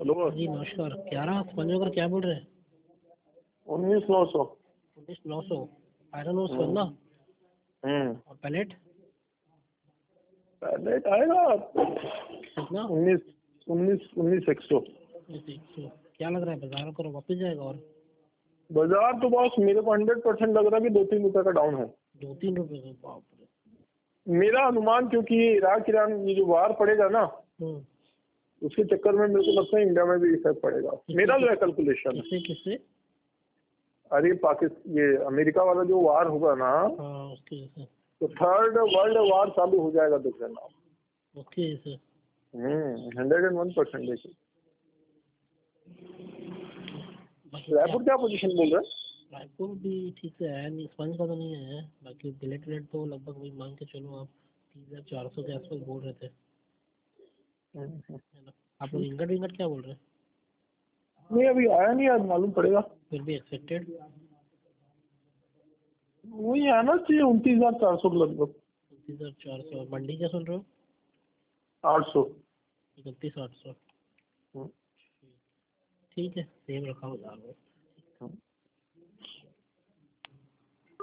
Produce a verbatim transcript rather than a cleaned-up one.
Hello जी नमस्कार। ग्यारह पंजे कर क्या बोल रहे हैं? उन्नीस नौ सौ उन्नीस नौ सौ आयरन और सोलह हम्म और पैलेट पैलेट आएगा कितना? उन्नीस उन्नीस उन्नीस एक सौ। क्या लग रहा है बाजार करो वापस जाएगा? और बाजार तो बॉस मेरे को हंड्रेड परसेंट लग रहा है कि दो तीन रुपए का डाउन है। दो तीन रुपए का? बाप रे। मेरा अनुमान, क्योंकि ये इराक ईरान ये जो वार पड़ेगा ना, उसके चक्कर में मेरे को लगता है इंडिया में भी इफेक्ट पड़ेगा। मेरा जो है कैलकुलेशन है। किससे किससे? अरे पाकिस्तान ये अमेरिका वाला जो वार होगा ना, हाँ उसकी वजह से। तो थर्ड वर्ल्ड वार चालू हो जाएगा देख लेना। उसकी वजह से। Hmm hundred and one percent देखिए। बाकी रायपुर क्या पोजीशन बोल रहे हैं? रायपुर भी ठीक से है नहीं, स्पंज का तो नहीं है। बाकी बिलेट रेट तो लगभग वही मान के चलो आप तीन हजार चार सौ के आसपास बोल रहे थे, है ना? आप लोग इंगट विंगट क्या बोल रहे हैं? नहीं अभी आया नहीं, आज मालूम पड़ेगा। फिर भी एक्सपेक्टेड वही आना चाहिए उनतीस हजार चार सौ के लगभग। उनतीस हजार चार सौ। मंडी क्या सुन रहे हो? आठ सौ। इकतीस आठ सौ। ठीक है, सेम रखा हो जा रहा है।